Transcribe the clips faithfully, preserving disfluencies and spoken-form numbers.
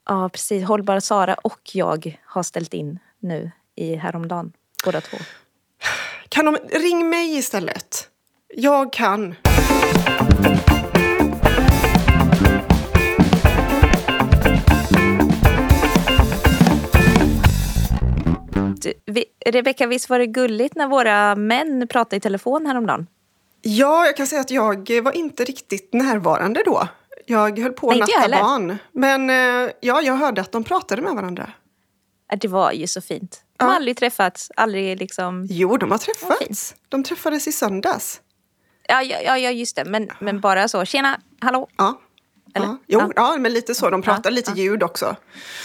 Ja, precis. Hållbara Sara och jag har ställt in nu i häromdagen. Båda två. Kan de ring mig istället? Jag kan. Du, vi, Rebecka, visst var det gulligt när våra män pratade i telefon häromdagen? Ja, jag kan säga att jag var inte riktigt närvarande då. Jag höll på att natta barn. Men ja, jag hörde att de pratade med varandra. Det var ju så fint. De ja. har aldrig träffats, aldrig liksom... Jo, de har träffats. De träffades i söndags. Ja, ja, ja just det. Men, men bara så, tjena, hallå. Ja, Eller? ja. Jo, ja. ja, men lite så. De pratade ja. lite ja. ljud också.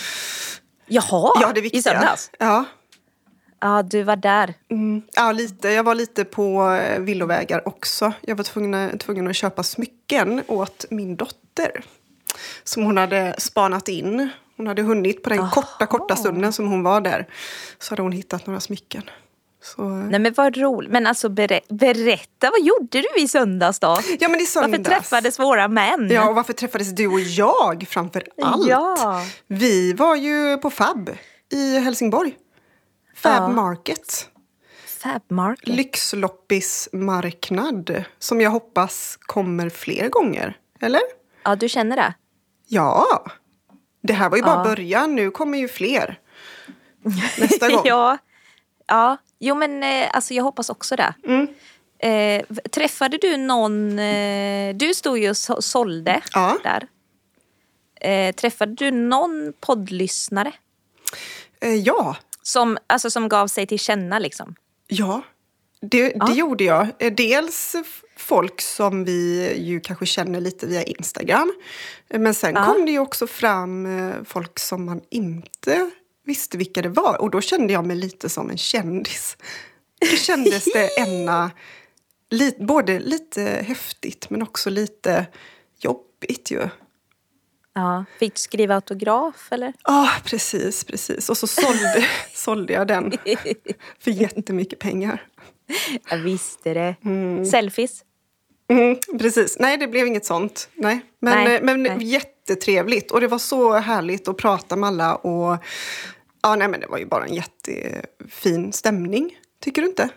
Jaha, ja, det viktiga. I söndags? Ja. Ja, du var där. Mm, ja, lite. Jag var lite på villovägar också. Jag var tvungen, tvungen att köpa smycken åt min dotter. Som hon hade spanat in. Hon hade hunnit på den Aha. korta, korta stunden som hon var där. Så hade hon hittat några smycken. Så... Nej men vad roligt. Men alltså ber- berätta, vad gjorde du i söndags då? Ja men i söndags. Varför träffades våra män? Ja, och varför träffades du och jag framför allt? Ja. Vi var ju på Fab i Helsingborg. Fab ja. Market. Fab Market. Lyxloppismarknad. Som jag hoppas kommer fler gånger. Eller? Ja, du känner det? Ja. Det här var ju bara ja. början. Nu kommer ju fler. Nästa gång. ja. Ja. Jo men eh, alltså jag hoppas också det. Mm. Eh, träffade du någon... Eh, du stod ju och så, sålde ja. där. Eh, träffade du någon poddlyssnare? Eh, ja. Som, alltså, som gav sig till känna liksom? Ja, det, ja. det gjorde jag. Dels folk som vi ju kanske känner lite via Instagram. Men sen ja. kom det ju också fram folk som man inte visste vilka det var. Och då kände jag mig lite som en kändis. Det kändes det ena, li, både lite häftigt men också lite jobbigt ju. Ja, fick du skriva autograf eller? Ja, ah, precis, precis. Och så sålde, sålde jag den för jättemycket pengar. Jag visste det. Mm. Selfies? Mm, precis. Nej, det blev inget sånt. Nej. Men, nej, men nej. jättetrevligt. Och det var så härligt att prata med alla. Och ja, nej, men det var ju bara en jättefin stämning. Tycker du inte?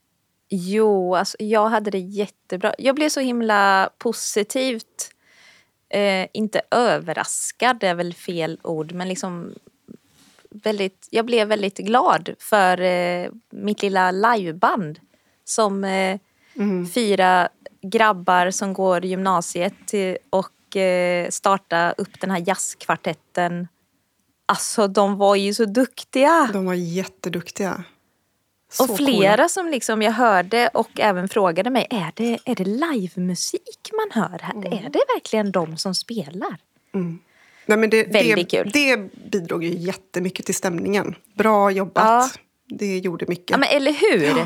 Jo, alltså, jag hade det jättebra. Jag blev så himla positivt. Eh, inte överraskad, det är väl fel ord. Men liksom väldigt, jag blev väldigt glad för eh, mitt lilla liveband. Som eh, mm. fyra grabbar som går gymnasiet till, och eh, starta upp den här jazzkvartetten. Alltså de var ju så duktiga. De var jätteduktiga. Så och flera coola. Som liksom jag hörde och även frågade mig, är det, är det livemusik man hör här? Mm. Är det verkligen de som spelar? Mm. Nej, men det, Väldigt det, kul. Det bidrog ju jättemycket till stämningen. Bra jobbat. Ja. Det gjorde mycket. Ja, men eller hur? Ja.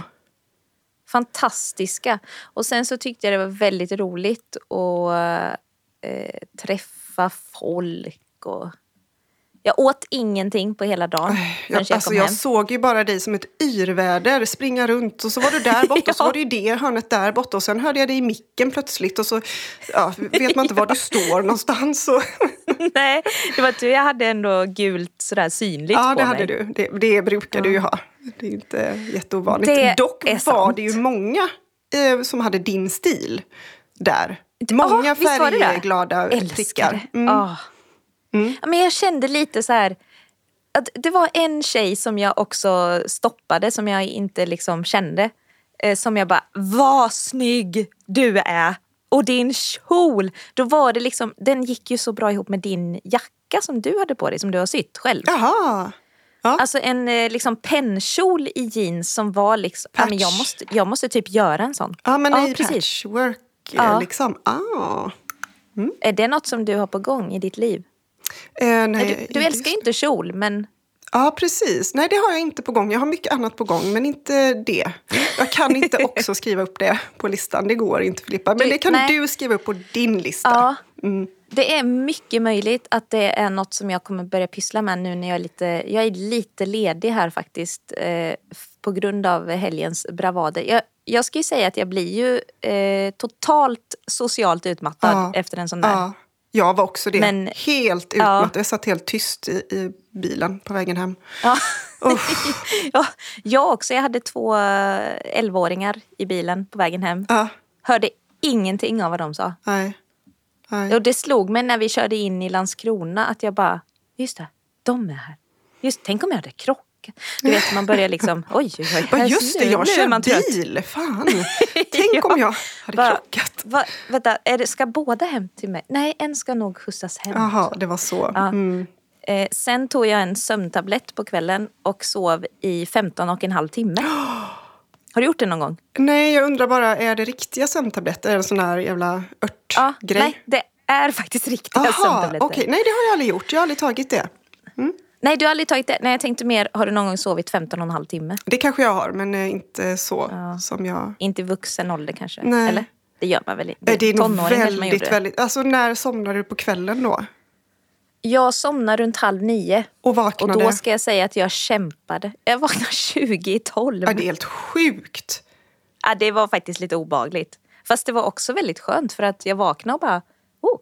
Fantastiska. Och sen så tyckte jag det var väldigt roligt att äh, träffa folk. Och jag åt ingenting på hela dagen. Jag, jag, alltså jag såg ju bara dig som ett yrväder springa runt. Och så var du där borta ja. och så var det ju det hörnet där borta. Och sen hörde jag dig i micken plötsligt. Och så ja, vet man inte var du står någonstans. Och nej, det var tur jag hade ändå gult sådär synligt ja, på det hade mig. du. Det, det brukar ja. du ju ha. Det är inte jätteovanligt. Det Dock var sant. det ju många eh, som hade din stil där. Många oh, färgglada prickar. Mm. Oh. Mm. Men jag kände lite så här att det var en tjej som jag också stoppade som jag inte liksom kände. Eh, som jag bara, vad snygg du är. Och din kjol, då var det liksom, den gick ju så bra ihop med din jacka som du hade på dig, som du har sytt själv. Jaha. Ja. Alltså en liksom pennkjol i jeans som var liksom, ja, men jag måste, jag måste typ göra en sån. Ja, men ja, i precis. patchwork ja. liksom. Ah. Mm. Är det något som du har på gång i ditt liv? Eh, nej, du du älskar ju inte kjol, men... Ja, precis. Nej, det har jag inte på gång. Jag har mycket annat på gång, men inte det. Jag kan inte också skriva upp det på listan. Det går inte, Filippa. Men det kan nej. du skriva upp på din lista. Ja, mm. det är mycket möjligt att det är något som jag kommer börja pyssla med nu när jag är lite, jag är lite ledig här faktiskt. Eh, på grund av helgens bravader. Jag, jag ska ju säga att jag blir ju eh, totalt socialt utmattad ja. efter en sån där. Ja. jag var också det. Men, helt utmattad. Ja. Jag satt helt tyst i, i bilen på vägen hem. Ja. ja, jag också. Jag hade två elvaåringar i bilen på vägen hem. Ja. Hörde ingenting av vad de sa. Nej. Nej. Och det slog mig när vi körde in i Landskrona att jag bara, just det, de är här. Just, tänk om jag hade krockat. Du vet, man börjar liksom, oj, oj, oj. Ja, just det, jag kör bil. Fan. Tänk ja. om jag hade va, krockat. Va, vänta, är det, ska båda hem till mig? Nej, en ska nog skjutsas hem. Jaha, det var så. Ja. Mm. Eh, sen tog jag en sömntablett på kvällen och sov i femton och en halv timme. Har du gjort det någon gång? Nej, jag undrar bara, är det riktiga sömntabletter? Är det en sån här jävla örtgrej? Ja, nej, det är faktiskt riktiga Aha, sömntabletter. Okej, nej det har jag aldrig gjort. Jag har aldrig tagit det. Mm. Nej, du har aldrig tagit det. Nej, jag tänkte mer, har du någon gång sovit femton och en halv timme? Det kanske jag har, men inte så ja. som jag... Inte vuxen ålder kanske? Nej. Eller? Det gör man väl inte? Det, det är nog väldigt, väldigt... Alltså, när somnar du på kvällen då? Jag somnar runt halv nio. Och vaknade? Och då ska jag säga att jag kämpade. Jag vaknade tjugo i tolv. Ja, det är helt sjukt. Ja, det var faktiskt lite obehagligt. Fast det var också väldigt skönt för att jag vaknade och bara, oh,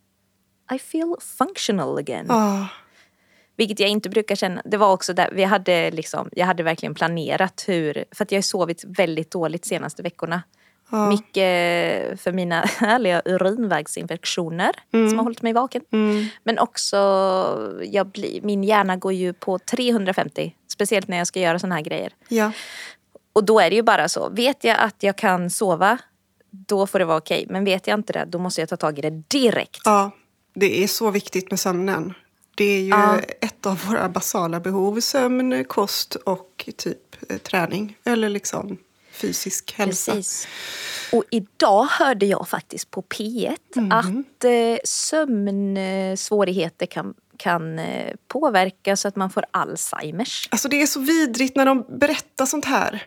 I feel functional again. Oh. Vilket jag inte brukar känna. Det var också där, vi hade liksom, jag hade verkligen planerat hur, för att jag har sovit väldigt dåligt senaste veckorna. Oh. Mycket för mina härliga urinvägsinfektioner mm. som har hållit mig vaken. Mm. Men också, jag blir, min hjärna går ju på trehundrafemtio. Speciellt när jag ska göra såna här grejer. Ja. Och då är det ju bara så. Vet jag att jag kan sova, då får det vara okej. Men vet jag inte det, då måste jag ta tag i det direkt. Ja, det är så viktigt med sömnen. Det är ju ja. ett av våra basala behov. Sömn, kost och typ eh, träning. Eller liksom fysisk hälsa. Precis. Och idag hörde jag faktiskt på P ett mm. att eh, sömnsvårigheter kan, kan eh, påverka så att man får Alzheimers. Alltså det är så vidrigt när de berättar sånt här.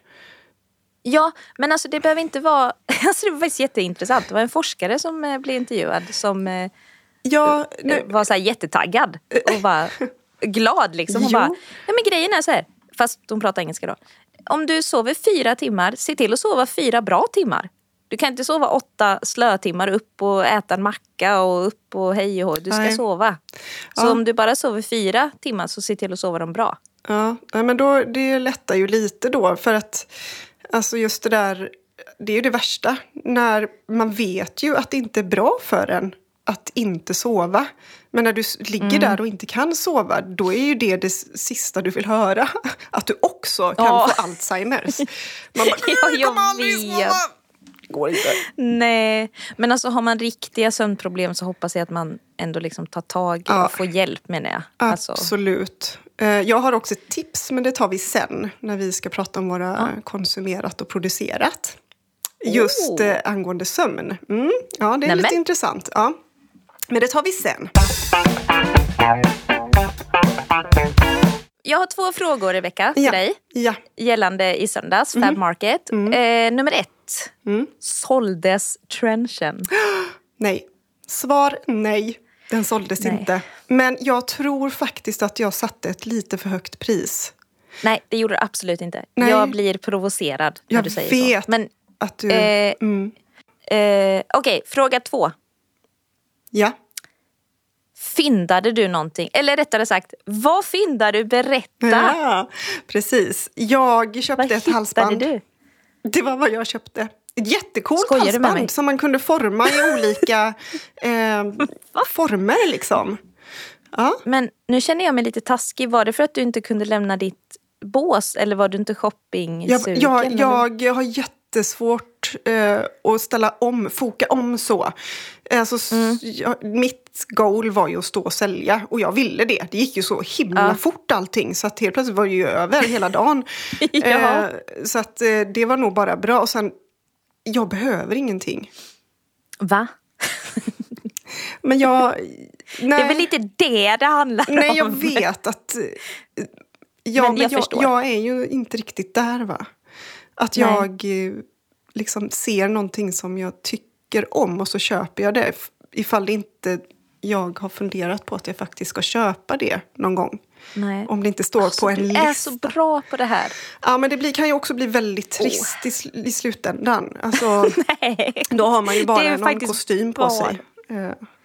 Ja, men alltså det behöver inte vara... Alltså det var faktiskt jätteintressant. Det var en forskare som eh, blev intervjuad som eh, ja, nu... var så här jättetaggad och var glad liksom. Hon bara, ja men grejen är så här, fast de pratar engelska då. Om du sover fyra timmar, se till att sova fyra bra timmar. Du kan inte sova åtta slötimmar upp och äta en macka och upp och hej och hå. Du ska Nej. sova. Så ja. om du bara sover fyra timmar så se till att sova dem bra. Ja, men då, det lättar ju lite då. För att alltså just det där, det är ju det värsta. När man vet ju att det inte är bra för en att inte sova. Men när du ligger mm. där och inte kan sova, då är ju det det sista du vill höra. Att du också kan ja. få Alzheimers. Man bara, ja, jag kom aldrig sova! Går inte. Nej, men alltså har man riktiga sömnproblem så hoppas jag att man ändå liksom tar tag ja. och får hjälp med det. Alltså. Absolut. Jag har också ett tips, men det tar vi sen när vi ska prata om våra ja. konsumerat och producerat. Just oh. eh, angående sömn. Mm. Ja, det är Nämen. lite intressant. Ja. Men det tar vi sen. Jag har två frågor, Rebecka, till ja. dig. Ja. Gällande i söndags, mm. Fab Market. Mm. Eh, nummer ett. Mm. Såldes trenchen? Nej. Svar nej. Den såldes nej. inte. Men jag tror faktiskt att jag satte ett lite för högt pris. Nej, det gjorde du absolut inte. Nej. Jag blir provocerad när jag du säger vet så. Men att du... Eh, mm. eh, Okej, okay, fråga två. Ja. Fyndade du någonting? Eller rättare sagt, vad fyndade du? Berätta. Ja, precis. Jag köpte vad ett halsband. Du? Det var vad jag köpte. Ett jättecoolt halsband som man kunde forma i olika eh, former liksom. Ja. Men nu känner jag mig lite taskig. Var det för att du inte kunde lämna ditt bås? Eller var du inte shopping-sugen? Jag, jag, jag har jättesvårt eh, att ställa om, foka om så. Alltså, mm. jag, mitt goal var ju att stå och sälja. Och jag ville det. Det gick ju så himla ja. fort allting. Så att helt plötsligt var det ju över hela dagen. ja. eh, så att eh, det var nog bara bra. Och sen, jag behöver ingenting. Va? Men jag... Nej. Det är väl lite det det handlar nej, om. jag vet att... Ja, men, jag, men jag, jag är ju inte riktigt där, va? Att nej. jag liksom ser någonting som jag tycker om och så köper jag det. Ifall det inte jag har funderat på att jag faktiskt ska köpa det någon gång. Nej. Om det inte står alltså, på en lista. Du är så bra på det här. Ja, men det blir, kan ju också bli väldigt trist oh. i, i slutändan. Alltså, nej. Då har man ju bara någon kostym på var. sig.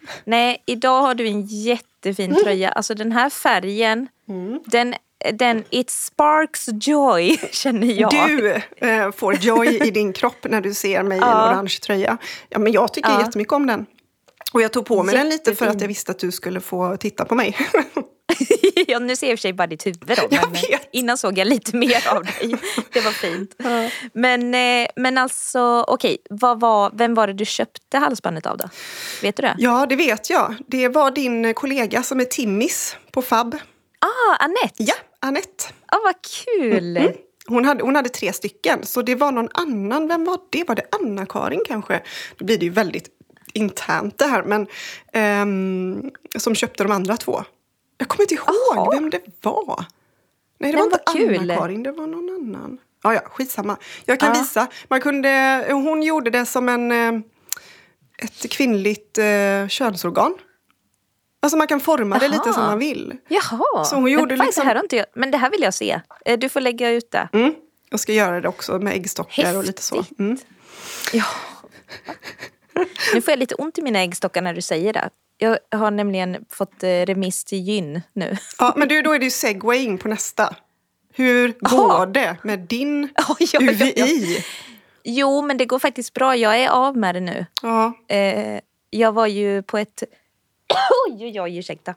Nej, idag har du en jättefin mm. tröja. Alltså den här färgen, mm. den, den, it sparks joy, känner jag. Du eh, får joy i din kropp när du ser mig i ja. en orange tröja. Ja, men jag tycker ja. jättemycket om den. Och jag tog på mig Jättefin. den lite för att jag visste att du skulle få titta på mig. Ja, nu ser jag i och för sig bara ditt huvud då, men innan såg jag lite mer av dig. Det var fint. Ja. Men, men alltså, okej, vad var, vem var det du köpte halsbandet av då? Vet du det? Ja, det vet jag. Det var din kollega som är Timmis på Fab. Ah, Annette. Ja, Annette. Ah, vad kul. Mm-hmm. Hon hade, hon hade tre stycken, så det var någon annan. Vem var det? Var det Anna-Karin kanske? Då blir det ju väldigt internt det här, men um, som köpte de andra två. Jag kommer inte ihåg Aha. vem det var. Nej, det Den var inte var Anna-Karin, det var någon annan. Ja, ja, skitsamma. Jag kan ja. visa. Man kunde, hon gjorde det som en, ett kvinnligt uh, könsorgan. Alltså man kan forma Jaha. det lite som man vill. Jaha, så hon gjorde men, liksom... det här har inte jag, men det här vill jag se. Du får lägga ut det. Mm. Jag ska göra det också med äggstockar Häftigt. och lite så. Mm. Ja. Nu får jag lite ont i mina äggstockar när du säger det. Jag har nämligen fått remiss till gyn nu. Ja, men du, då är det ju segway in på nästa. Hur går Aha. det med din oh, ja, U V I? Ja, ja. Jo, men det går faktiskt bra. Jag är av med det nu. Ja. Eh, jag var ju på ett... Oj, oj, oj, ursäkta.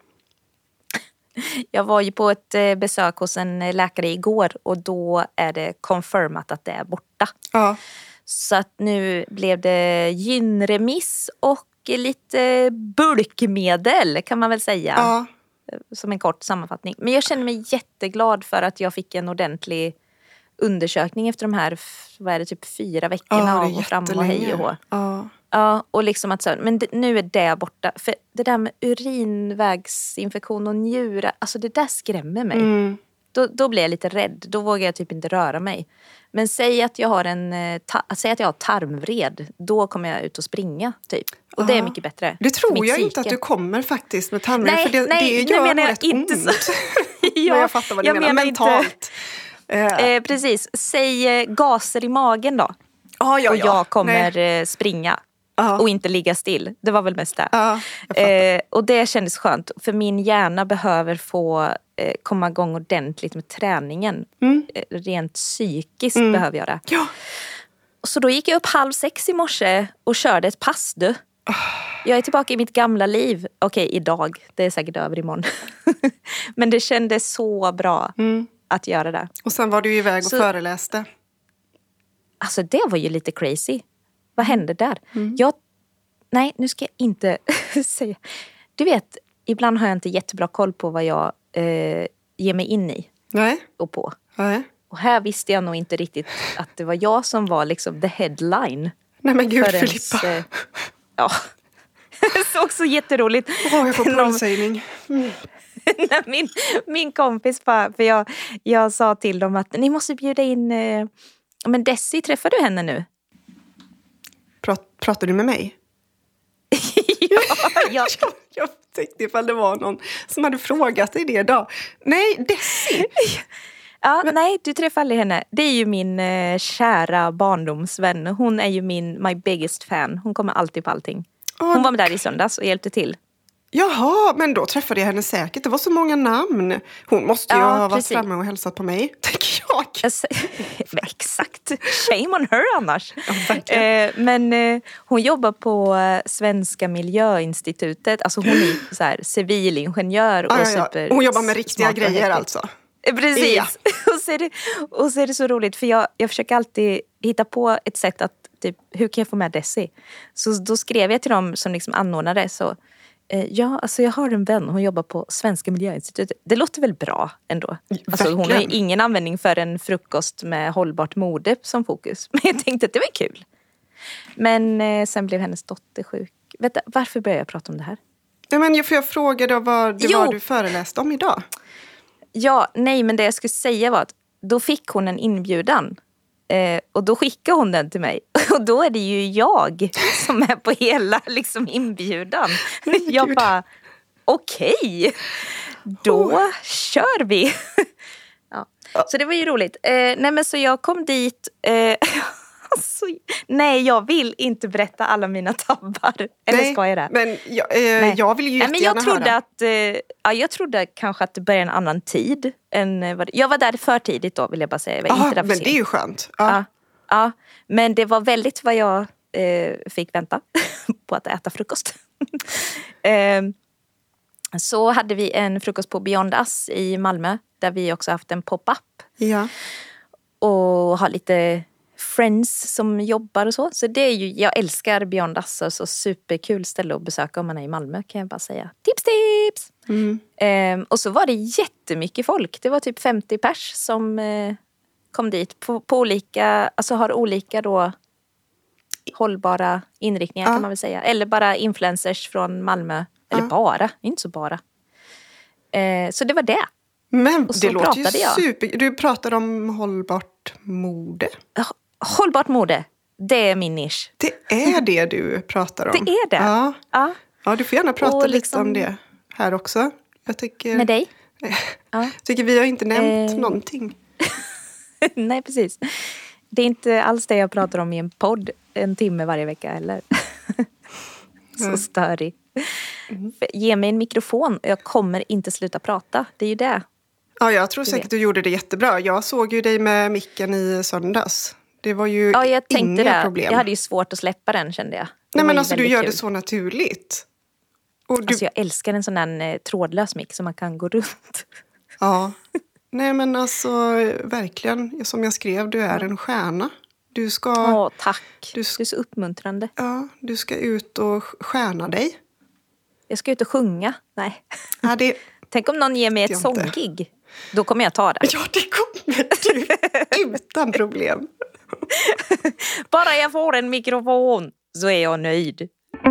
Jag var ju på ett besök hos en läkare igår och då är det confirmat att det är borta. Ja. Så att nu blev det gynremiss och lite bulkmedel kan man väl säga. Ja. Som en kort sammanfattning. Men jag känner mig jätteglad för att jag fick en ordentlig undersökning efter de här, vad är det, typ fyra veckorna ja, av och fram och hej och hå. Ja. Ja, och liksom att så, men det, nu är det borta. För det där med urinvägsinfektion och njure, alltså det där skrämmer mig. Mm. Då, då blir jag lite rädd. Då vågar jag typ inte röra mig. Men säg att jag har en ta, säg att jag har tarmvred, då kommer jag ut och springa typ. Och ja. det är mycket bättre. Det tror jag inte att du kommer faktiskt med tarmvred. Nej, för det, nej, det gör menar jag rätt inte ont. Så. ja, jag fattar vad du jag menar. menar Mentalt. Inte, eh, precis. Säg eh, gaser i magen då. Ah, ja, och ja. jag kommer eh, springa. Aha. Och inte ligga still. Det var väl mest det. Ja, eh, och det kändes skönt. För min hjärna behöver få eh, komma igång ordentligt med träningen. Mm. Eh, rent psykiskt mm. behöver jag det. Ja. Så då gick jag upp halv sex i morse och körde ett pass du. Oh. Jag är tillbaka i mitt gamla liv. Okej, idag. Det är säkert över imorgon. Men det kändes så bra mm. att göra det. Och sen var du iväg och så, föreläste. Alltså det var ju lite crazy. Vad hände där? Mm. Jag, nej, nu ska jag inte säga. Du vet, ibland har jag inte jättebra koll på vad jag eh, ger mig in i. Nej. Och på. Nej. Och här visste jag nog inte riktigt att det var jag som var liksom the headline. Nej men gud, förrän, Filippa. Eh, ja, det såg så jätteroligt. Åh, oh, jag får pålsägning. Mm. min, min kompis bara, för jag, jag sa till dem att ni måste bjuda in, eh, men Desi, träffar du henne nu? Prat, pratar du med mig? ja, jag... jag, jag tänkte ifall det var någon som hade frågat dig det idag. Nej, Desi! ja, Men... nej, du träffar aldrig henne. Det är ju min eh, kära barndomsvän. Hon är ju min, my biggest fan. Hon kommer alltid på allting. Hon oh, var med där i söndags och hjälpte till. Jaha, men då träffade jag henne säkert. Det var så många namn. Hon måste ju ja, ha varit precis. framme och hälsat på mig, tänker jag. Exakt. Shame on her annars. Ja, eh, men eh, hon jobbar på eh, Svenska miljöinstitutet. Alltså hon är så här, civilingenjör. Ah, och ja, ja. super Hon jobbar med riktiga grejer alltså. Precis. Ja. och, så är det, och så är det så roligt. För jag, jag försöker alltid hitta på ett sätt att typ, hur kan jag få med Desi? Så då skrev jag till dem som liksom anordnade så. Ja, alltså jag har en vän, hon jobbar på Svenska miljöinstitutet. Det låter väl bra ändå. Alltså hon har ju ingen användning för en frukost med hållbart mode som fokus. Men jag tänkte att det var kul. Men eh, sen blev hennes dotter sjuk. Vänta, varför började jag prata om det här? Ja, men jag får jag fråga då vad det jo. var du föreläste om idag. Ja, nej men det jag skulle säga var att då fick hon en inbjudan. Eh, och då skickade hon den till mig. Och då är det ju jag som är på hela liksom, inbjudan. Jag Gud. bara, okej. Okay, då oh. kör vi. ja. Så det var ju roligt. Eh, nej men så jag kom dit. Eh, Alltså, nej, jag vill inte berätta alla mina tabbar. Eller nej, ska jag det? Men jag, eh, jag vill ju jättegärna nej, men jag trodde höra. Att, eh, ja, jag trodde kanske att det började en annan tid. Än vad, jag var där för tidigt då, vill jag bara säga. Jag var Aha, inte där för men sent. det är ju skönt. Ja. Ja, ja, men det var väldigt vad jag eh, fick vänta på att äta frukost. eh, så hade vi en frukost på Beyond Us i Malmö. Där vi också haft en pop-up. Ja. Och har lite friends som jobbar och så. Så det är ju, jag älskar Beyond Us. Så superkul ställe att besöka om man är i Malmö, kan jag bara säga. Tips, tips! Mm. Eh, och så var det jättemycket folk. Det var typ femtio pers som eh, kom dit. På, på olika, alltså har olika då hållbara inriktningar ja. kan man väl säga. Eller bara influencers från Malmö. Eller ja. bara, inte så bara. Eh, så det var det. Men Och så det låter ju jag. super... Du pratar om hållbart mode. Hållbart mode, det är min nisch. Det är det du pratar om. Det är det. Ja, ja. ja du får gärna prata Och lite liksom... om det här också. Jag tycker... Med dig? Jag tycker vi har inte nämnt eh... någonting. Nej, precis. Det är inte alls det jag pratar om i en podd en timme varje vecka eller. Så mm. störig. Mm. Ge mig en mikrofon och jag kommer inte sluta prata. Det är ju det. Ja, jag tror säkert du gjorde det jättebra. Jag såg ju dig med micken i söndags. Det var ju ja, jag tänkte inga det. problem. Jag hade ju svårt att släppa den, kände jag. Det Nej, men alltså du gör kul. det så naturligt. Och du... Alltså jag älskar en sån där eh, trådlös mick som man kan gå runt. Ja. Nej, men alltså verkligen, som jag skrev, du är en stjärna. Du ska... Åh, tack. Du, ska, du är så uppmuntrande. Ja, du ska ut och stjärna dig. Jag ska ut och sjunga. Nej. Ja, det... Tänk om någon ger mig ett sånggig. Då kommer jag ta det. Ja, det kommer du. Utan problem. Bara jag får en mikrofon så är jag nöjd.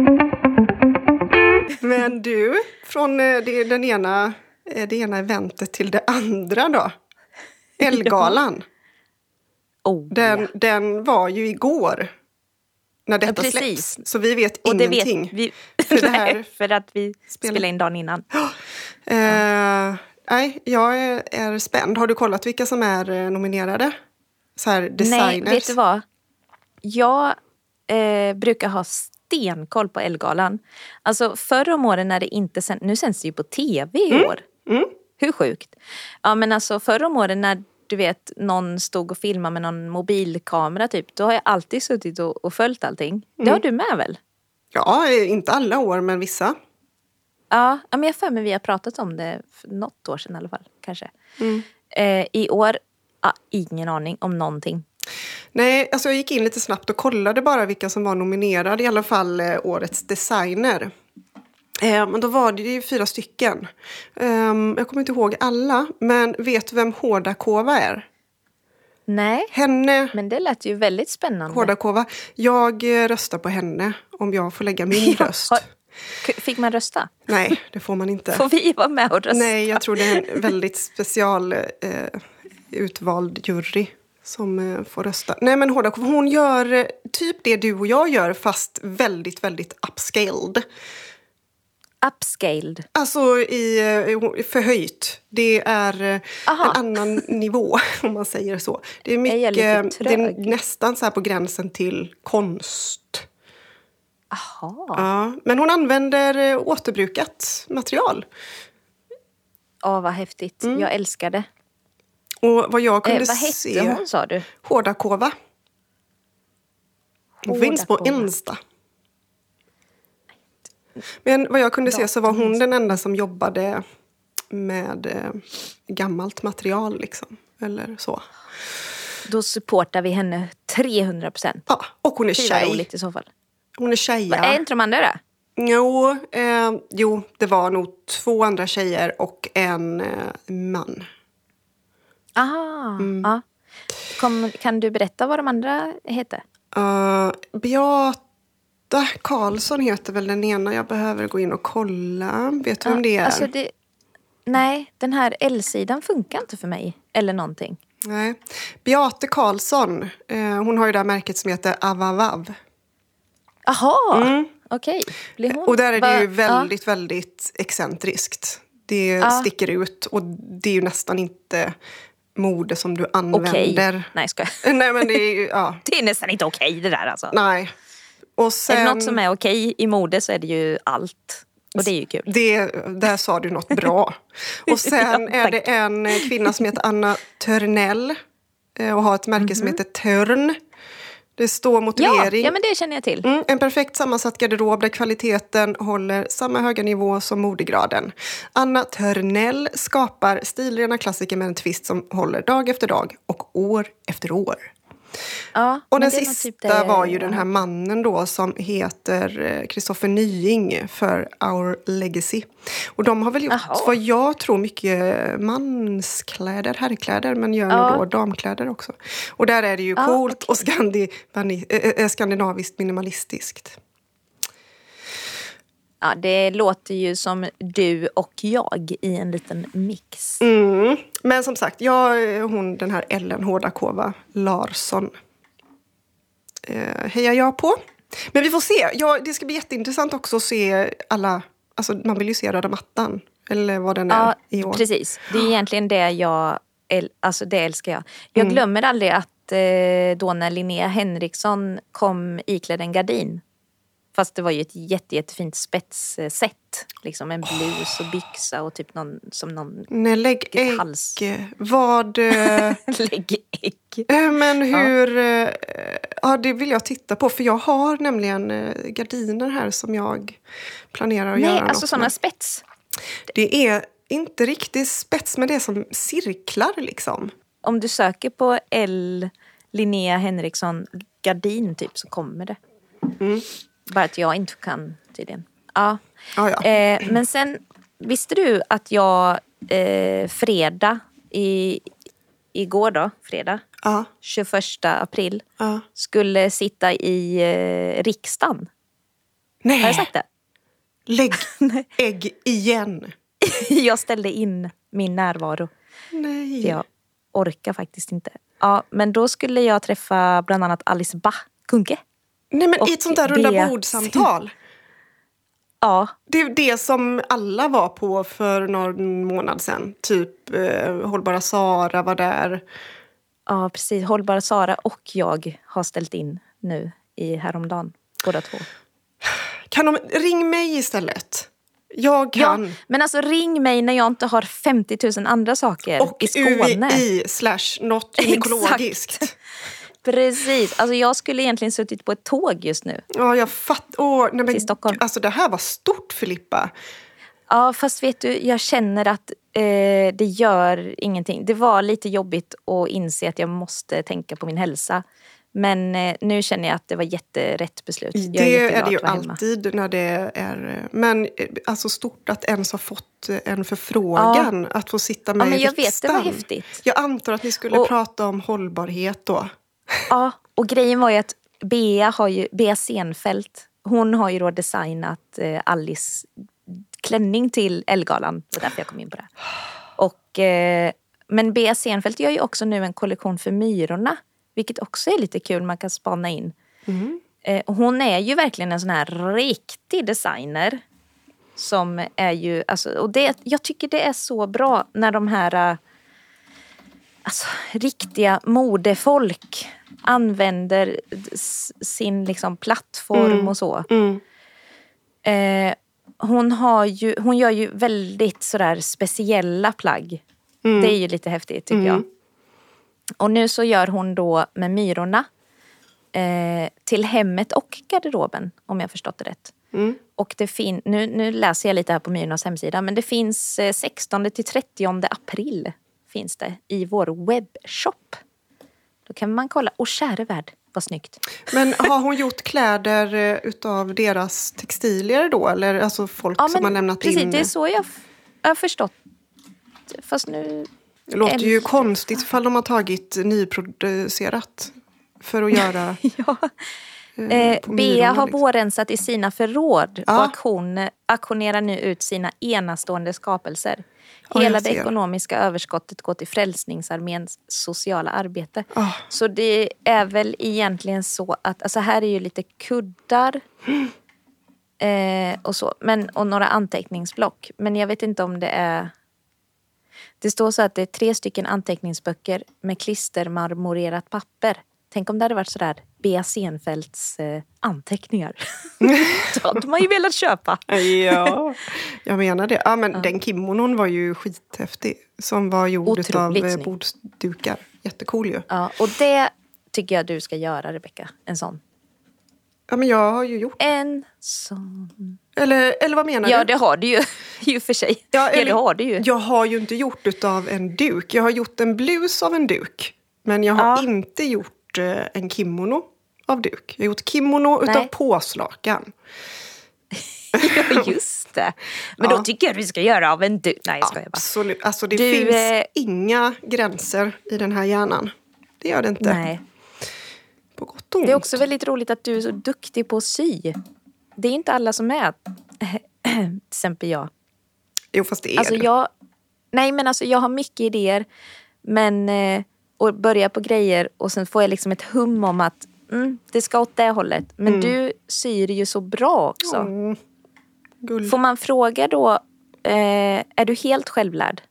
Men du, från det, den ena, det ena eventet till det andra då. Elgalan. Oh, den, ja. den var ju igår. När detta ja, släpps. Så vi vet och ingenting. Det vet vi. För, det här för att vi spelar, spelar in dagen innan. Oh, eh, nej, jag är, är spänd. Har du kollat vilka som är nominerade? Så här, designers. Nej, vet du vad? Jag eh, brukar ha stenkoll på Elgalan. Alltså förra om åren när det inte sänds, nu sänds det ju på tv i mm. år. Mm. Hur sjukt? Ja, men alltså förra om åren när du vet, någon stod och filmade med någon mobilkamera typ. Då har jag alltid suttit och, och följt allting. Mm. Det har du med väl? Ja, inte alla år, men vissa. Ja, men jag för mig vi har pratat om det för något år sedan i alla fall, kanske. Mm. Eh, I år, ah, ingen aning om någonting. Nej, alltså jag gick in lite snabbt och kollade bara vilka som var nominerade. I alla fall eh, årets designer. Eh, men då var det ju fyra stycken. Eh, jag kommer inte ihåg alla, men vet du vem Hårdakova är? Nej, henne, men det lät ju väldigt spännande. Hårdakova. Jag röstar på henne om jag får lägga min röst. Har, fick man rösta? Nej, det får man inte. Får vi vara med och rösta? Nej, jag tror det är en väldigt special eh, utvald jury som eh, får rösta. Nej, men Hårdakova, hon gör eh, typ det du och jag gör, fast väldigt, väldigt upscaled. Upscaled? Alltså i eh, förhöjt. Det är eh, en annan nivå, om man säger så. Det är mycket, det är nästan så här på gränsen till konst. Aha. Ja, men hon använder eh, återbrukat material. Ja, vad häftigt. Mm. Jag älskar det. Och vad jag kunde eh, vad hette se... hon, sa du? Hårdakova. Hon finns på Insta. Men vad jag kunde Datum. se så var hon den enda som jobbade med eh, gammalt material liksom. Eller så. Då supportar vi henne trehundra procent. Ja, och hon är Fy tjej. roligt i så fall. Hon är tjej, ja. Är inte de andra det? Jo, eh, jo, det var nog två andra tjejer och en eh, man. Aha, mm. ja. Kom, kan du berätta vad de andra heter? Uh, Beata Karlsson heter väl den ena. Jag behöver gå in och kolla. Vet du ja, vem det är? Alltså det, nej, den här L-sidan funkar inte för mig. Eller någonting. Nej. Beata Karlsson, eh, hon har ju det här märket som heter Avavav. Jaha, mm. okej. Okay. Och där är det ju väldigt, ja. väldigt excentriskt. Det ja. sticker ut och det är ju nästan inte mode som du använder. Okej. Nej, ska jag. Nej, men det är ju, ja. Det är nästan inte okej det där alltså. Nej. Och sen, är det något som är okej i mode så är det ju allt. Och det är ju kul. Det, där sa du något bra. Och sen Ja, är det en kvinna som heter Anna Törnell och har ett märke mm-hmm. som heter Törn. Det står motivering. Ja, ja, men det känner jag till. Mm, en perfekt sammansatt garderob där kvaliteten håller samma höga nivå som modegraden. Anna Törnell skapar stilrena klassiker med en twist som håller dag efter dag och år efter år. Ja, och den sista typ det... var ju den här mannen då som heter Kristoffer Nying för Our Legacy. Och de har väl gjort Aha. vad jag tror mycket manskläder, herrkläder, men gör ja. då damkläder också. Och där är det ju ja, coolt okay. och skandi, bani, äh, skandinaviskt minimalistiskt. Ja, det låter ju som du och jag i en liten mix. Mm. Men som sagt, jag hon den här Ellen Hårdakova Larsson eh, hejar jag på. Men vi får se. Ja, det ska bli jätteintressant också att se alla, alltså man vill ju se röda mattan eller vad den är ja, i år. Precis. Det är egentligen det jag, alltså det älskar jag. Jag mm. glömmer aldrig att eh, då när Linnea Henriksson kom iklädd en gardin. Fast det var ju ett jätte, jättefint spetssätt. Liksom en blus och byxa och typ någon som någon... Nej, lägg ägg. Hals. Vad... lägg ägg. Men hur... Ja. ja, det vill jag titta på. För jag har nämligen gardiner här som jag planerar att Nej, göra. Nej, alltså sådana spets. Det är inte riktigt spets, men det är som cirklar liksom. Om du söker på L. Linnea Henriksson gardin typ så kommer det. Mm. Bara att jag inte kan tydligen. Ja. Oh, ja. Eh, men sen, visste du att jag eh, fredag, i, igår då, fredag, uh. tjugoförsta april, uh. skulle sitta i eh, riksdagen? Nej. Har jag sagt det? Lägg ägg igen. Jag ställde in min närvaro. Nej. För jag orkar faktiskt inte. Ja, men då skulle jag träffa bland annat Alice Bah Kuhnke. Nej, men i ett sånt där runda bordsamtal. Ja. Det är det som alla var på för någon månad sedan. Typ eh, Hållbara Sara var där. Ja, precis. Hållbara Sara och jag har ställt in nu i häromdagen. Båda två. Kan de ring mig istället? Jag kan. Ja, men alltså ring mig när jag inte har femtio tusen andra saker och i Skåne. Och U I slash något gynekologiskt. Precis. Alltså jag skulle egentligen suttit på ett tåg just nu. Ja, jag fattar. Till Stockholm. Alltså det här var stort, Filippa. Ja, fast vet du, jag känner att eh, det gör ingenting. Det var lite jobbigt att inse att jag måste tänka på min hälsa. Men eh, nu känner jag att det var jätterätt beslut. Jag det är, är det ju alltid när det är... Men alltså stort att ens ha fått en förfrågan ja. Att få sitta med ja, men i jag riksdagen. Vet, det var häftigt. Jag antar att ni skulle och, prata om hållbarhet då. Ja, och grejen var ju att Bea har ju, Bea Senfeldt, hon har ju då designat eh, Alice klänning till Ellegalan. Det var därför jag kom in på det. Och, eh, men Bea Senfeldt gör ju också nu en kollektion för Myrorna. Vilket också är lite kul, man kan spana in. Mm. Eh, hon är ju verkligen en sån här riktig designer. Som är ju, alltså, och det, jag tycker det är så bra när de här alltså, riktiga modefolk använder sin liksom, plattform mm. och så. Mm. Eh, hon, har ju, hon gör ju väldigt sådär speciella plagg. Mm. Det är ju lite häftigt tycker mm. jag. Och nu så gör hon då med Myrorna eh, till hemmet och garderoben, om jag förstått det rätt. Mm. Och det fin- nu, nu läser jag lite här på Myrornas hemsida, men det finns eh, sextonde till trettionde april finns det i vår webbshop. Då kan man kolla. Och käre värld, vad snyggt. Men har hon gjort kläder utav deras textilier då? Eller alltså folk ja, som har lämnat precis, in? Det är så jag, f- jag har förstått. Fast nu... Det låter ju konstigt ifall de har tagit nyproducerat för att göra... ja. eh, Bea har liksom. vårrensat i sina förråd ja. och auktion, auktionerar nu ut sina enastående skapelser. Hela det ekonomiska överskottet går till Frälsningsarméns sociala arbete. Oh. Så det är väl egentligen så att, alltså här är ju lite kuddar eh, och så, men, och några anteckningsblock. Men jag vet inte om det är... Det står så att det är tre stycken anteckningsböcker med klistermarmorerat papper. Tänk om det hade varit sådär Bea Senfeldts eh, anteckningar. Då hade man ju velat köpa. Ja, jag menar det. Ja, men ja. Den kimonon var ju skithäftig. Som var gjord av eh, bordsdukar. Jättecool ju. Ja, och det tycker jag du ska göra, Rebecka. En sån. Ja, men jag har ju gjort. En sån. Eller, eller vad menar ja, du? Ja, det har du ju. ju för sig. Ja, eller, ja, det har du ju. Jag har ju inte gjort utav en duk. Jag har gjort en blus av en duk. Men jag har ja. inte gjort eh, en kimono av duk. Jag har gjort kimono utav Nej. påslakan. Ja, just det. Men ja. då tycker jag att vi ska göra av en duk. Nej, jag skojar bara. Absolut. Alltså, det du, finns eh... inga gränser i den här hjärnan. Det gör det inte. Nej. På gott och ont. Det är också väldigt roligt att du är så duktig på att sy. Det är inte alla som är. Till exempel jag. Jo, fast det är alltså, det. Jag, nej, men alltså jag har mycket idéer. Men... Eh, och börjar på grejer. Och sen får jag liksom ett hum om att... Mm, det ska åt det hållet. Men mm. du syr ju så bra också. Mm. Får man fråga då... Eh, är du helt självlärd?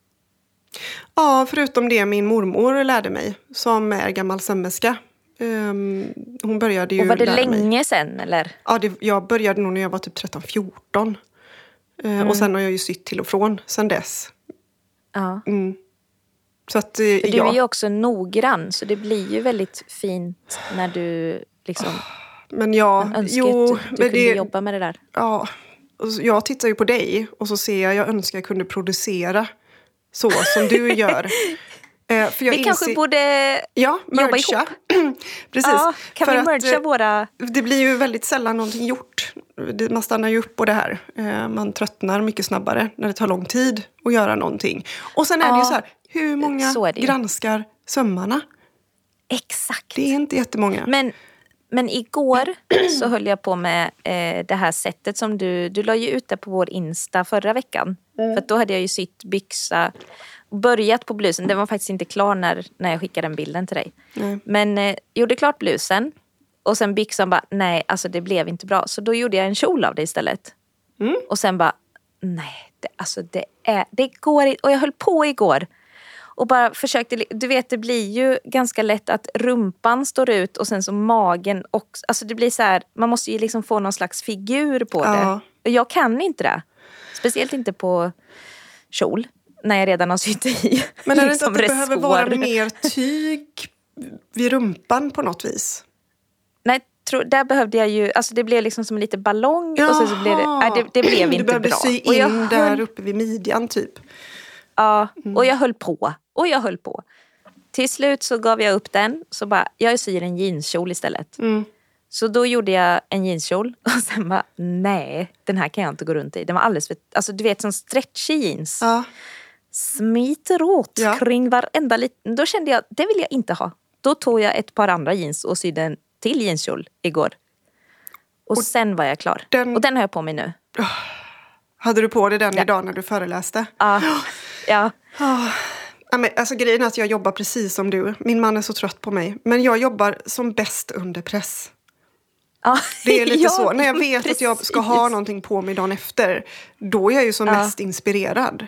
Ja, förutom det min mormor lärde mig. Som är gammal sömmerska. Um, hon började ju Och var det länge mig. sen, eller? Ja, det, jag började nog när jag var typ tretton fjorton. Uh, mm. Och sen har jag ju sytt till och från sen dess. Ja. Mm. Så att, uh, du ja. är ju också noggrann, så det blir ju väldigt fint när du liksom... Men ja, man önskar jo, att du, du men kunde det, jobba med det där. Ja, jag tittar ju på dig och så ser jag, jag önskar jag kunde producera så som du gör. Eh, för jag vi inser... kanske borde ja, jobba ihop. Precis. Ja, kan för vi mergea att, våra... Det blir ju väldigt sällan någonting gjort. Man stannar ju upp på det här. Eh, man tröttnar mycket snabbare när det tar lång tid att göra någonting. Och sen är ja, det ju så här, hur många granskar sömmarna? Exakt. Det är inte jättemånga. Men, men igår så höll jag på med eh, det här sättet som du... Du la ju ut det på vår Insta förra veckan. Mm. För att då hade jag ju sytt byxa... Börjat på blusen. Den var faktiskt inte klar när, när jag skickade den bilden till dig. Mm. Men eh, gjorde klart blusen. Och sen byxan bara, nej, alltså det blev inte bra. Så då gjorde jag en kjol av det istället. Mm. Och sen bara, nej, det, alltså det är, det går inte. Och jag höll på igår. Och bara försökte, du vet det blir ju ganska lätt att rumpan står ut. Och sen så magen också. Alltså det blir så här, man måste ju liksom få någon slags figur på ja. det. Och jag kan inte det. Speciellt inte på kjol. När jag redan har sytt i. Men är det liksom inte att det behöver vara mer tyg vid rumpan på något vis? Nej, tro, där behövde jag ju... Alltså det blev liksom som en liten ballong. Jaha. Och sen så blev det... Nej, det, det blev du inte bra. Du behövde sy in och jag höll, där uppe vid midjan typ. Ja, mm. och jag höll på. Och jag höll på. Till slut så gav jag upp den. Så bara, jag syr en jeanskjol istället. Mm. Så då gjorde jag en jeanskjol. Och sen bara, nej, den här kan jag inte gå runt i. Den var alldeles för... Alltså du vet, som stretchy jeans. Ja. Smiter åt ja. kring varenda liten. Då kände jag, det vill jag inte ha. Då tog jag ett par andra jeans och sydde en till jeanskjol igår. Och, och sen var jag klar. Den... Och den har jag på mig nu. Oh. Hade du på dig den ja. idag när du föreläste? Ja. ja. Oh. Ja, men, alltså, grejen är att jag jobbar precis som du. Min man är så trött på mig. Men jag jobbar som bäst under press. Ja. Det är lite ja, så. När jag vet precis. att jag ska ha någonting på mig dagen efter. Då är jag ju som ja. mest inspirerad.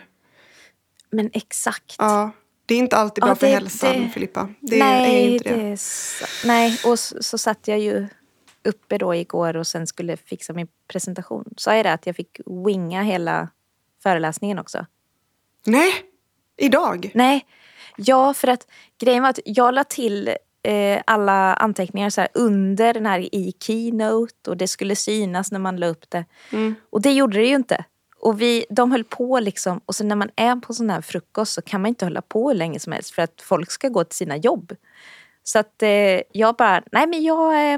Men exakt. Ja, det är inte alltid bra ja, det, för hälsan, det, Filippa. Det nej, är inte det. det är så, nej, och så, så satt jag ju uppe då igår och sen skulle fixa min presentation. Sa jag det att jag fick winga hela föreläsningen också? Nej, idag? Nej, ja för att grejen var att jag la till eh, alla anteckningar så här under den här i Keynote och det skulle synas när man la upp det. Mm. Och det gjorde det ju inte. Och vi, de höll på liksom, och så när man är på sån här frukost så kan man inte hålla på hur länge som helst för att folk ska gå till sina jobb. Så att eh, jag bara, nej men jag, eh,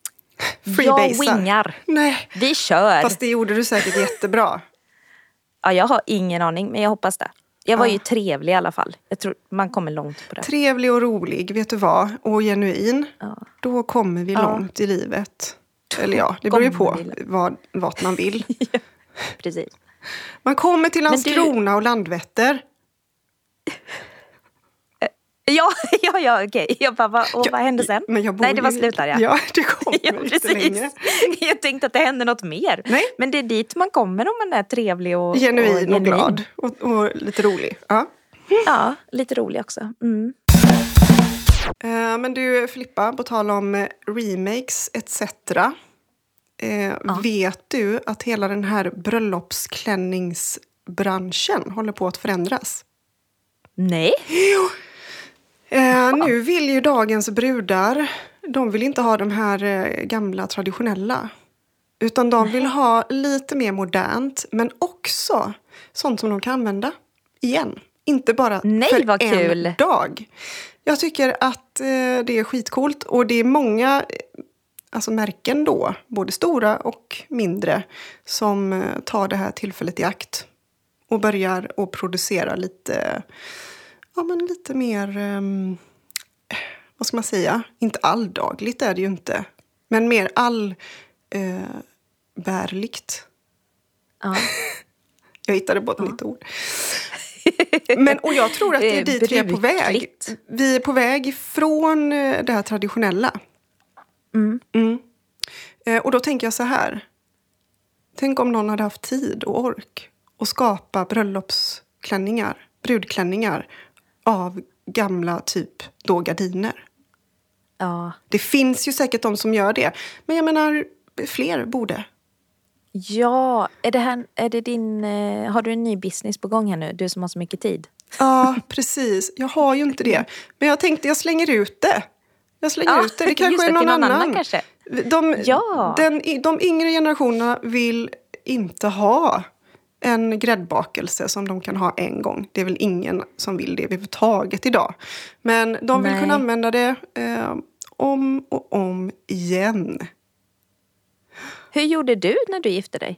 jag wingar. Nej. Vi kör. Fast det gjorde du säkert jättebra. Ja, jag har ingen aning, men jag hoppas det. Jag var ja. ju trevlig i alla fall. Jag tror man kommer långt på det. Trevlig och rolig, vet du vad? Och genuin. Ja. Då kommer vi ja. långt i livet. Eller ja, det beror ju på vad, vad man vill. Ja, precis. Man kommer till Landskrona du... och Landvetter. Ja, ja, ja, okej. Okay. Jag bara, vad, och ja, vad hände sen? Men jag bor Nej, det var ju... slut där, ja. Ja, det kommer ja, inte precis. längre. Jag tänkte att det hände något mer. Nej. Men det är dit man kommer om man är trevlig och genuin och, och genuin. glad och, och lite rolig. Ja. Ja, lite rolig också. Mm. Uh, men du Filippa, på tal om remakes et cetera. Uh, ja. Vet du att hela den här bröllopsklänningsbranschen håller på att förändras? Nej. Jo. Uh, nu vill ju dagens brudar, de vill inte ha de här uh, gamla traditionella. Utan de vill ha lite mer modernt, men också sånt som de kan använda igen. Inte bara Nej, för vad en kul. dag. Jag tycker att eh, det är skitcoolt. Och det är många alltså märken då, både stora och mindre, som eh, tar det här tillfället i akt. Och börjar att producera lite, ja, men lite mer, eh, vad ska man säga? Inte alldagligt är det ju inte. Men mer all... Eh, bärligt. Ja. Jag hittade på ett ja. nytt ord. Men, och jag tror att det är dit vi är på väg. Vi är på väg ifrån det här traditionella. Mm. Mm. Och då tänker jag så här. Tänk om någon hade haft tid och ork att skapa bröllopsklänningar, brudklänningar av gamla typ då gardiner. Ja. Det finns ju säkert de som gör det. Men jag menar, fler borde. Ja, är det här, är det din, har du en ny business på gång här nu? Du som har så mycket tid. Ja, precis. Jag har ju inte det. Men jag tänkte, jag slänger ut det. Jag slänger ja, ut det. Det kanske är någon, någon annan. annan kanske. De, ja. den, de yngre generationerna vill inte ha en gräddbakelse som de kan ha en gång. Det är väl ingen som vill det överhuvudtaget idag. Men de vill Nej. kunna använda det eh, om och om igen. Hur gjorde du när du gifte dig?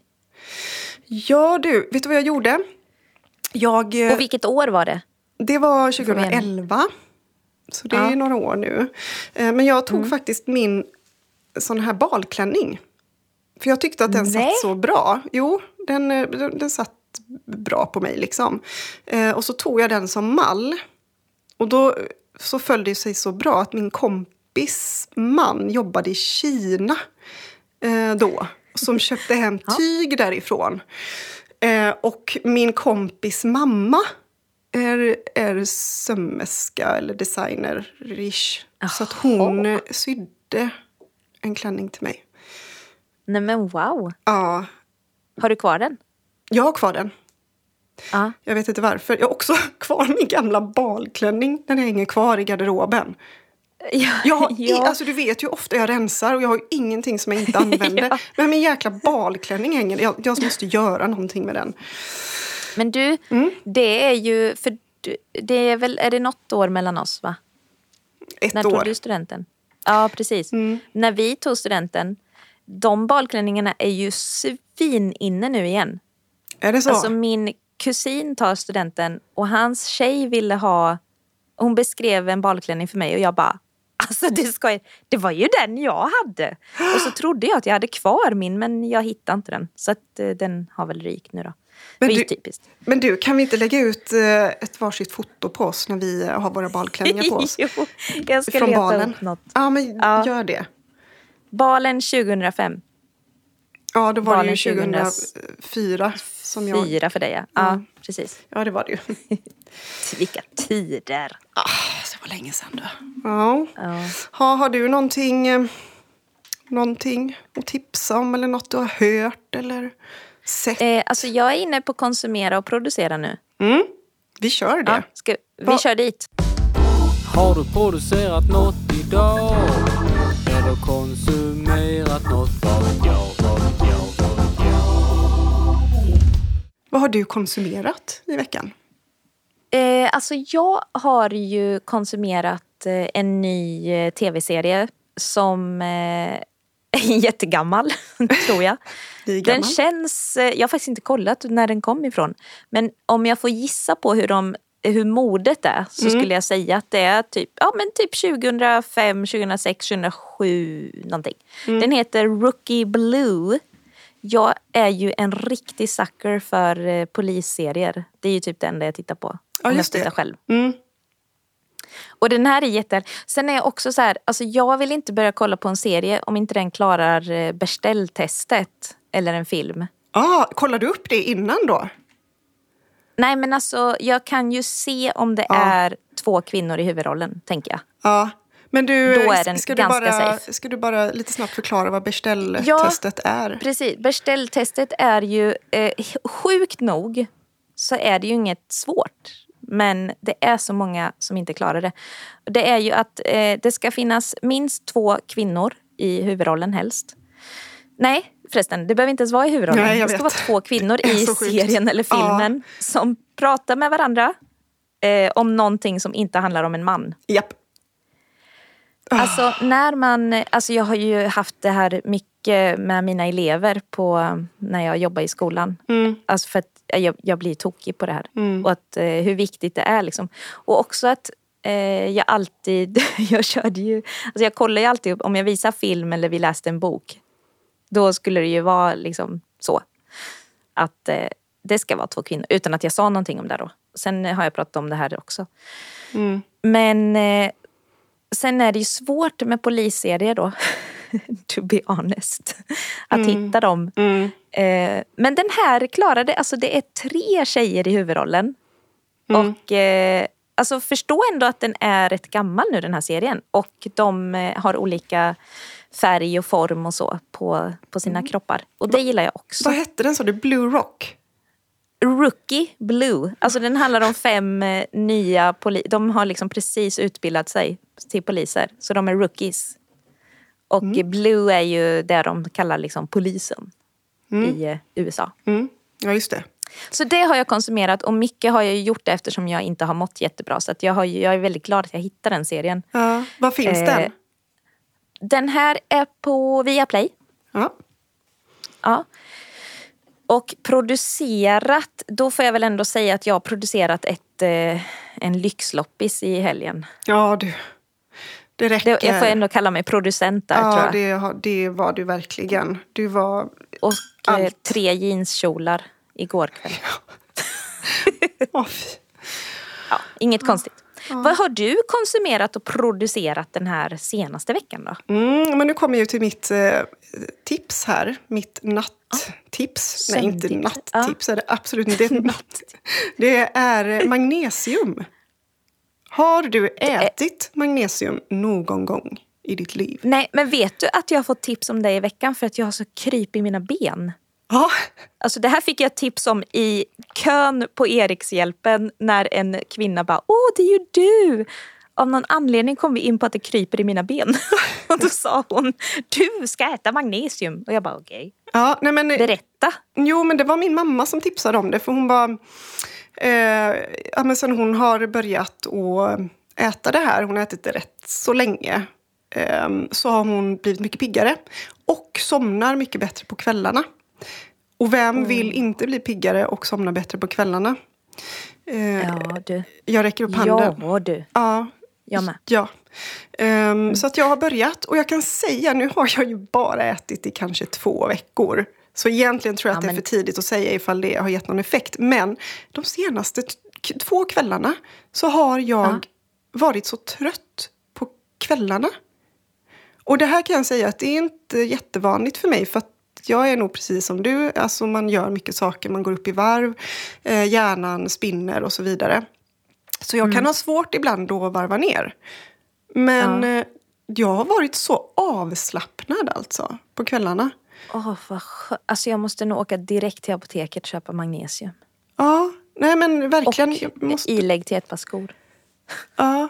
Ja du, vet du vad jag gjorde? Jag, och vilket år var det? Det var tjugoelva. Så det ja. är några år nu. Men jag tog mm. faktiskt min sån här balklänning. För jag tyckte att den Nej. satt så bra. Jo, den, den, den satt bra på mig liksom. Och så tog jag den som mall. Och då så följde det sig så bra att min kompis man jobbade i Kina. Då, som köpte hem tyg ja. därifrån. Eh, och min kompis mamma är, är sömmerska eller designer-ish. Så att hon oh. sydde en klänning till mig. Nej men wow. Ja. Har du kvar den? Jag har kvar den. Ja. Jag vet inte varför. Jag har också kvar min gamla balklänning. Den hänger kvar i garderoben. Ja, jag, ja. Alltså du vet ju ofta jag rensar och jag har ju ingenting som jag inte använder. ja. Men min jäkla balklänning hänger. Jag, jag måste göra någonting med den. Men du, mm. det är ju, för du, det är väl, är det något år mellan oss va? Ett När år. När tog du studenten? Ja, precis. Mm. När vi tog studenten, de balklänningarna är ju svin inne nu igen. Är det så? Alltså min kusin tar studenten och hans tjej ville ha, hon beskrev en balklänning för mig och jag bara, alltså det, ska, det var ju den jag hade. Och så trodde jag att jag hade kvar min, men jag hittade inte den. Så att uh, den har väl rykt nu då. Men det är du, typiskt. Men du, kan vi inte lägga ut uh, ett varsitt foto på oss när vi har våra balklänningar på oss? jo, jag ska Från leta balen. upp något. Ja, men ja. gör det. Balen tjugohundrafem. Ja, då var balen det ju tjugohundrafyra som jag... Fyra för dig, ja. Ja, mm. precis. Ja, det var det ju. Vilka tider. Ah, det var länge sedan då. Ja. ja. Ha, har du någonting, någonting att tipsa om eller något du har hört eller sett? Eh, alltså jag är inne på konsumera och producera nu. Mm. Vi kör det. Ja, ska, vi Va? kör dit. Har du producerat något idag? Eller konsumerat något? Vad vet jag, vad vet jag, vad vet jag? Vad har du konsumerat i veckan? Eh, alltså jag har ju konsumerat eh, en ny eh, tv-serie som eh, är jättegammal, tror jag. Den känns, eh, jag har faktiskt inte kollat när den kom ifrån. Men om jag får gissa på hur, de, hur modet är så mm. skulle jag säga att det är typ, ja, men typ tjugohundrafem, tjugohundrasex, tjugohundrasju någonting. Mm. Den heter Rookie Blue. Jag är ju en riktig sucker för eh, polisserier. Det är ju typ det enda jag tittar på. Ja, om just jag tittar det. själv. Mm. Och den här är jätte... Sen är jag också så här, alltså jag vill inte börja kolla på en serie om inte den klarar eh, beställtestet eller en film. Ah, kollar du upp det innan då? Nej, men alltså jag kan ju se om det Ja. är två kvinnor i huvudrollen, tänker jag. Ja. Men du, Då är den ska, du ganska bara, safe. ska du bara lite snabbt förklara vad Bechdel-testet Ja, är? Precis. Bechdel-testet är ju eh, sjukt nog så är det ju inget svårt. Men det är så många som inte klarar det. Det är ju att eh, det ska finnas minst två kvinnor i huvudrollen helst. Nej, förresten, det behöver inte ens vara i huvudrollen. Nej, jag det ska vet. vara två kvinnor Det är i så sjukt. serien eller filmen som pratar med varandra eh, om någonting som inte handlar om en man. Japp. Alltså när man, alltså jag har ju haft det här mycket med mina elever på när jag jobbar i skolan. Mm. Alltså för att jag, jag blir tokig på det här. Mm. Och att, eh, hur viktigt det är liksom. Och också att eh, jag alltid, jag körde ju, alltså jag kollar ju alltid upp, om jag visar film eller vi läste en bok. Då skulle det ju vara liksom så. Att eh, det ska vara två kvinnor. Utan att jag sa någonting om det då. Sen har jag pratat om det här också. Mm. Men eh, sen är det ju svårt med polisserier då. To be honest. Att Mm. hitta dem. Mm. Eh, men den här klarade, alltså det är tre tjejer i huvudrollen. Mm. Och eh, alltså förstå ändå att den är rätt gammal nu, den här serien. Och de eh, har olika färg och form och så på, på sina Mm. kroppar. Och det gillar jag också. Vad hette den, så det Blue Rock? Rookie Blue. Alltså den handlar om fem eh, nya poliser. De har liksom precis utbildat sig till poliser. Så de är rookies. Och Mm. Blue är ju det de kallar liksom polisen Mm. i eh, U S A. Mm. Ja, just det. Så det har jag konsumerat och mycket har jag gjort det eftersom jag inte har mått jättebra. Så att jag, har, ju- jag är väldigt glad att jag hittade den serien. Ja. Var finns Eh, den? Den här är på Viaplay. Ja. Ja. Och producerat, då får jag väl ändå säga att jag har producerat ett, eh, en lyxloppis i helgen. Ja, du. Det räcker. Det, jag får ändå kalla mig producent där, tror Ja, jag. det, har- det var du verkligen. Du var... Och eh, allt. tre jeanskjolar igår kväll. Åh, fy. Ja, inget konstigt. Vad har du konsumerat och producerat den här senaste veckan då? Mm, men nu kommer jag till mitt eh, tips här. Mitt natttips. Nej, inte Sömntips. natttips är det absolut inte. Det är, ett natt. Det är magnesium. Har du ätit magnesium någon gång i ditt liv? Nej, men vet du att jag har fått tips om det i veckan för att jag har så kryp i mina ben? Ja. Alltså det här fick jag tips om i kön på Erikshjälpen när en kvinna bara, åh det är ju du! Av någon anledning kom vi in på att det kryper i mina ben. Och då sa hon, du ska äta magnesium. Och jag bara, okej. Ja, nej men... Berätta. Jo, men det var min mamma som tipsade om det. För hon var... Eh, ja, men sen hon har börjat att äta det här, hon har ätit det rätt så länge. Eh, så har hon blivit mycket piggare. Och somnar mycket bättre på kvällarna. Och vem Mm. vill inte bli piggare och somna bättre på kvällarna? Eh, Ja, du. Jag räcker upp handen. Ja, du. Ja, Jag med. ja. Um, Så att jag har börjat. Och jag kan säga, nu har jag ju bara ätit i kanske två veckor. Så egentligen tror jag Ja, att det är men- för tidigt att säga ifall det har gett någon effekt. Men de senaste t- två kvällarna så har jag Ja. varit så trött på kvällarna. Och det här kan jag säga att det är inte jättevanligt för mig. För att jag är nog precis som du. Alltså man gör mycket saker, man går upp i varv. Eh, hjärnan spinner och så vidare. Så jag kan ha svårt ibland då att varva ner. Men Ja. eh, jag har varit så avslappnad alltså på kvällarna. Åh, vad skö- Alltså jag måste nog åka direkt till apoteket och köpa magnesium. Ja, nej men verkligen. Och jag måste, ilägg till ett par skor. ja.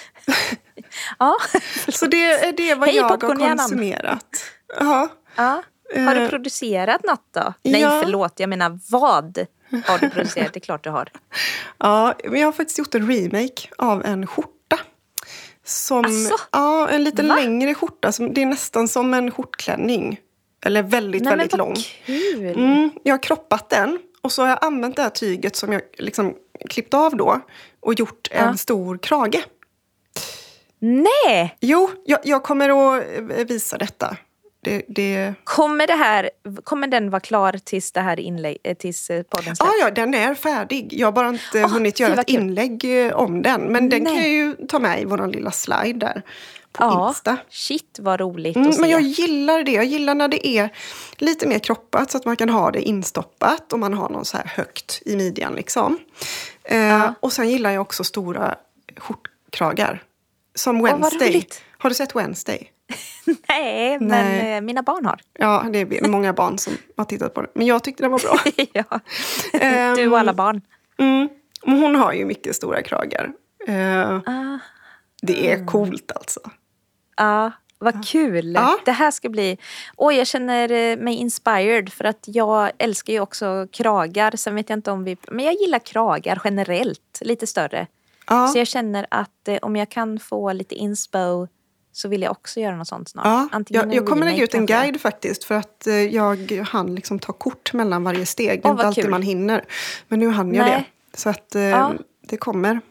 Ja. Så det är det vad Hej, jag har popcornhjärnan. konsumerat. Ja. Ja. Har du Eh, producerat något då? Nej, ja. förlåt. Jag menar, vad har du producerat? Det är klart du har. Ja, men jag har faktiskt gjort en remake av en skjorta. Som, Asså? ja, en lite Va? längre skjorta. Som, det är nästan som en skjortklänning. Eller väldigt, Nej, väldigt men vad lång. kul. Mm, jag har kroppat den. Och så har jag använt det här tyget som jag liksom klippt av då. Och gjort en Ja. stor krage. Nej! Jo, jag, jag kommer att visa detta. Det, det... Kommer, det här, kommer den vara klar tills, det här inlägg, tills podden släpps? Ja, ja, den är färdig. Jag har bara inte oh, hunnit göra ett kul. inlägg om den. Men den Nej. kan jag ju ta med i vår lilla slide där på ja, Insta. Shit, vad roligt mm, att se. Men jag gillar det. Jag gillar när det är lite mer kroppat så att man kan ha det instoppat och man har någon så här högt i midjan liksom. Eh, ja. Och sen gillar jag också stora skjortkragar. Som Wednesday. Oh, har du sett Wednesday? Nej, men Nej. mina barn har. Ja, det är många barn som har tittat på det. Men jag tyckte den var bra. ja. Du och alla barn. Mm. Hon har ju mycket stora kragar. Uh, ah. Det är coolt alltså. Ja, uh, vad kul. Uh. Det här ska bli... Åh, jag känner mig inspired för att jag älskar ju också kragar. Sen vet jag inte om vi... Men jag gillar kragar generellt, lite större. Uh. Så jag känner att eh, om jag kan få lite inspo... så vill jag också göra något sånt snart. Ja, jag, jag kommer lägga ut en guide jag. faktiskt. För att eh, jag hann liksom ta kort mellan varje steg. Det är oh, inte alltid kul. man hinner. Men nu hann jag Nej. det. Så att eh, ja. det kommer.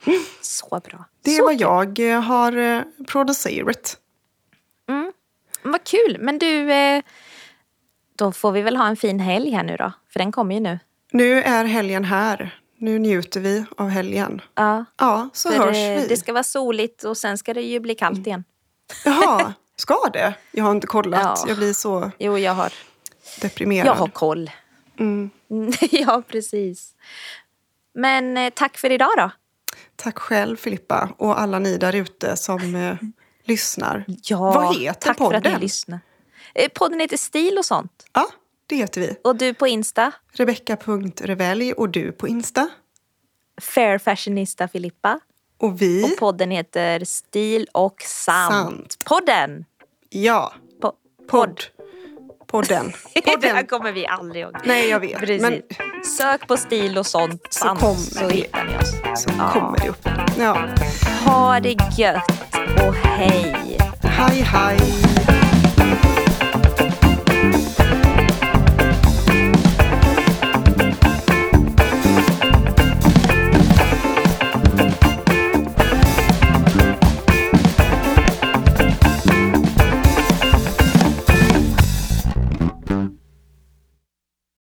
Så bra. Det är Så vad kul. jag har eh, producerat. Mm. Vad kul. Men du, eh, då får vi väl ha en fin helg här nu då. För den kommer ju nu. Nu är helgen här. Nu njuter vi av helgen. Ja, ja så för hörs vi. Det ska vara soligt och sen ska det ju bli kallt igen. Jaha, ska det? Jag har inte kollat. Ja. Jag blir så jo, jag har. deprimerad. Jag har koll. Mm. ja, precis. Men eh, tack för idag då. Tack själv Filippa och alla ni där ute som eh, lyssnar. Ja, vad heter tack podden? för att ni lyssnar. Eh, podden heter Stil och sånt. Ja, det heter vi. Och du på Insta? Rebecca punkt revelj och du på Insta? Fair Fashionista Filippa. Och vi? Och podden heter Stil och Sant. Sant. Podden! Ja. Po- podd. Podden. Podden. Det här kommer vi aldrig ihåg. Nej, jag vet. Precis. Men... Sök på Stil och sånt. Så kommer så det. hittar ni oss. Så ja. kommer det upp. Ja. Ha det gött och hej. Hej, hej.